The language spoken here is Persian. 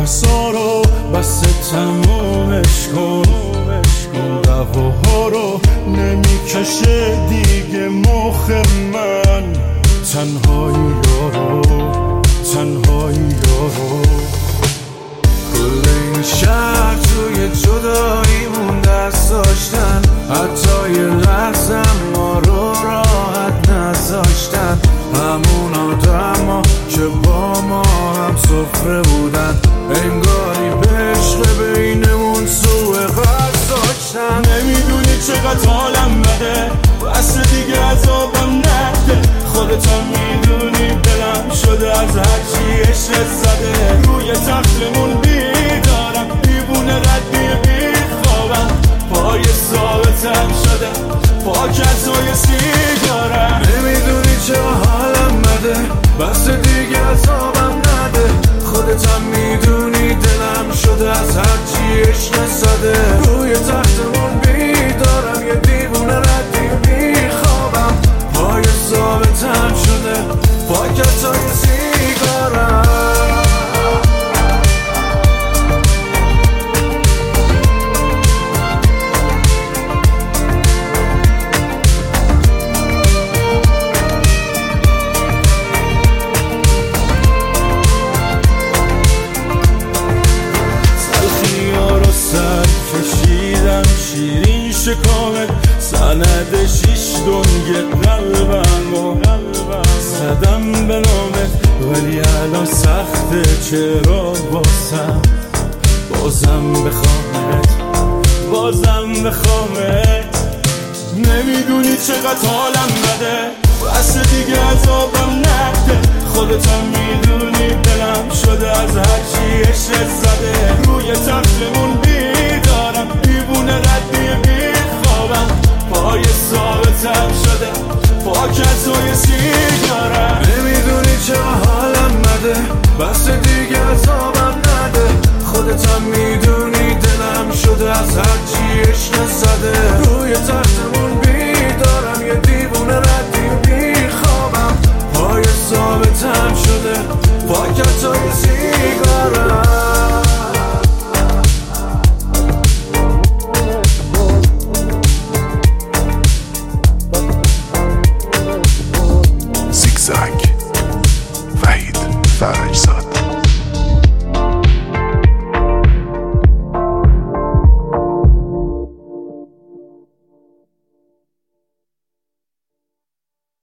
بحثا رو بس تمومش کن. دعواها رو نمیکشه دیگه مخ من. تنهایی یارو کل این شهر توی جداییمون دست داشتن، حتی یه لحظه ما رو راحت نذاشتن. همون آدما که با ما هم سفره بودن، انگاری به عشق بینمون سوء قصد داشتن. نمیدونی چقدر حالم بده، بس دیگه عذابم نده. خودت هم میدونی دلم شده از هرچی عشق زده. روی تختمون بیدارم، دیوونه ردی بیخوابم. پای ثابتم شده پاکتای سیگارم. نمیدونی چه حالم بده، بس دیگه عذابم نده. خودت هم میدونی دلم شده از هرچی عشق زده. روی تختمون بیدارم، یه دیوونه ردی بیخوابم. پای ثابتم شده پاکتای سیگارم. شیرین شکامت سند شیش دنگ قلبم زدم به نامت، ولی الان سخته چرا بازم بخوامت. نمیدونی چقدر حالم بده، بس دیگه عذابم نده. خودت هم میدونی دلم